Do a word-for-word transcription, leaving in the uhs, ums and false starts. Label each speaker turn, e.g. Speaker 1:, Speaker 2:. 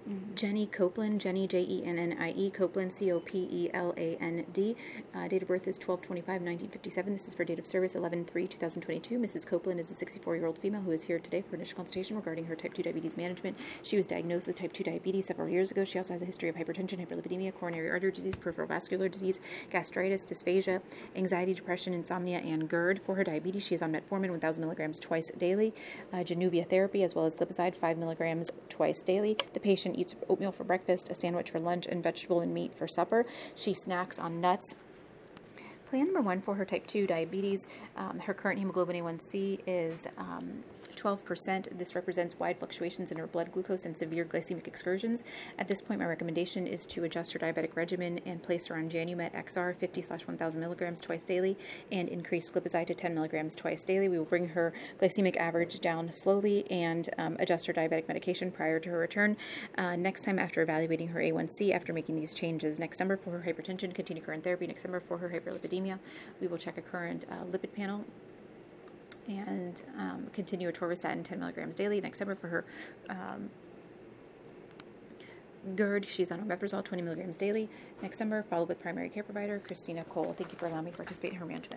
Speaker 1: Jenny Copeland, Jenny, J E N N I E, Copeland, C O P E L A N D. Uh, date of birth is twelve twenty-five nineteen fifty-seven. This is for date of service eleven three two thousand twenty-two. Missus Copeland is a sixty-four-year-old female who is here today for initial consultation regarding her type two diabetes management. She was diagnosed with type two diabetes several years ago. She also has a history of hypertension, hyperlipidemia, coronary artery disease, peripheral vascular disease, gastritis, dysphagia, anxiety, depression, insomnia, and GERD. For her diabetes, she is on metformin one thousand milligrams twice daily, uh, Januvia therapy, as well as glipizide five milligrams twice daily. The patient eats oatmeal for breakfast, a sandwich for lunch, and vegetable and meat for supper. She snacks on nuts. Plan number one for her type two diabetes. Um, her current hemoglobin A one C is um, twelve percent. This represents wide fluctuations in her blood glucose and severe glycemic excursions. At this point, my recommendation is to adjust her diabetic regimen and place her on Janumet X R fifty slash one thousand milligrams twice daily and increase glipizide to ten milligrams twice daily. We will bring her glycemic average down slowly and um, adjust her diabetic medication prior to her return. Uh, next time after evaluating her A one C after making these changes. Next December for her hypertension, continue current therapy. Next December for her hyperlipidemia, we will check a current uh, lipid panel and um, continue atorvastatin ten milligrams daily. Next summer for her um, GERD, she's on omeprazole twenty milligrams daily. Next summer, followed with primary care provider Christina Cole. Thank you for allowing me to participate in her management.